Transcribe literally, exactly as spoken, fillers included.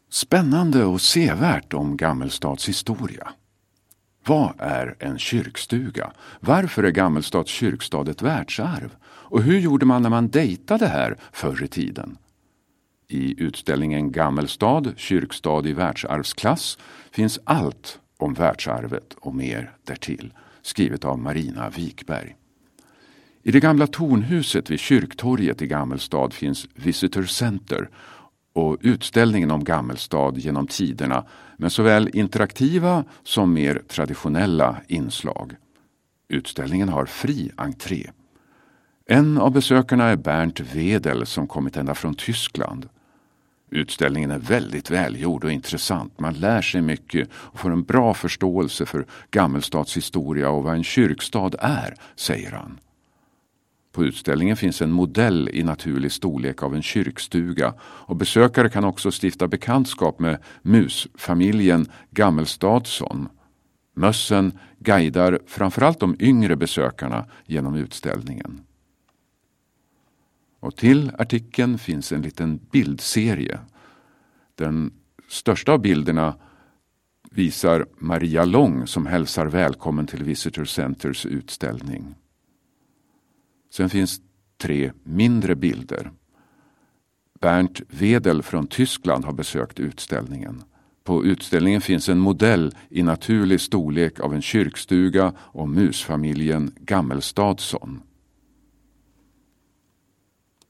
Spännande och sevärt om Gammelstads historia. Vad är en kyrkstuga? Varför är Gammelstads kyrkstad ett världsarv? Och hur gjorde man när man dejtade här förr i tiden? I utställningen Gammelstad, kyrkstad i världsarvsklass finns allt om världsarvet och mer därtill, skrivet av Marina Wikberg. I det gamla tornhuset vid kyrktorget i Gammelstad finns Visitor Center och utställningen om Gammelstad genom tiderna med såväl interaktiva som mer traditionella inslag. Utställningen har fri entré. En av besökarna är Bernt Wedel som kommit ända från Tyskland. Utställningen är väldigt välgjord och intressant. Man lär sig mycket och får en bra förståelse för Gammelstads historia och vad en kyrkstad är, säger han. På utställningen finns en modell i naturlig storlek av en kyrkstuga och besökare kan också stifta bekantskap med musfamiljen Gammelstadsson. Mössen guidar framförallt de yngre besökarna genom utställningen. Och till artikeln finns en liten bildserie. Den största av bilderna visar Maria Lång som hälsar välkommen till Visitor Centers utställning. Sen finns tre mindre bilder. Bernt Wedel från Tyskland har besökt utställningen. På utställningen finns en modell i naturlig storlek av en kyrkstuga och musfamiljen Gammelstadsson.